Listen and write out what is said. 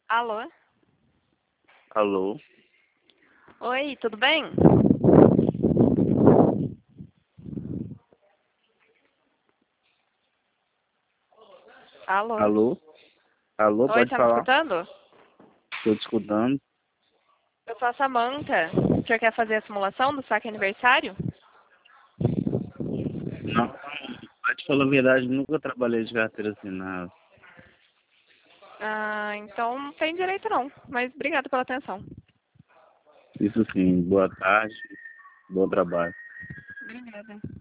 Alô? Alô? Oi, tudo bem? Alô? Alô? Alô, Oi, pode tá me falar? escutando? Estou te escutando. Eu sou a Samantha. O senhor quer fazer a simulação do saque aniversário? Não, pra te falar a verdade, nunca trabalhei de carteira assinada. Ah, então não tem direito não, mas obrigada pela atenção. Isso sim, boa tarde, bom trabalho. Obrigada.